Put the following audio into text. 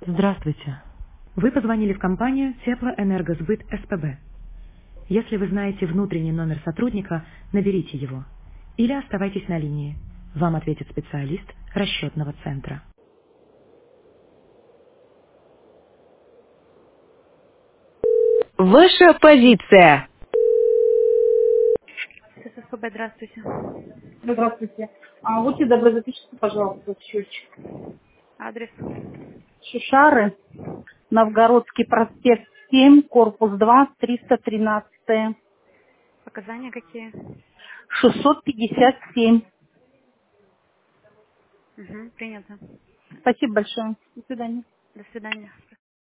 Здравствуйте. Вы позвонили в компанию Теплоэнергосбыт СПБ. Если вы знаете внутренний номер сотрудника, наберите его. Или оставайтесь на линии. Вам ответит специалист расчетного центра. Ваша позиция. ССПБ, здравствуйте. Здравствуйте. Будьте добры, запишите, пожалуйста, счетчик. Адрес. Шишары, Новгородский проспект 7, корпус 2, 313, Показания какие? 657. Угу, принято. Спасибо большое. До свидания. До свидания.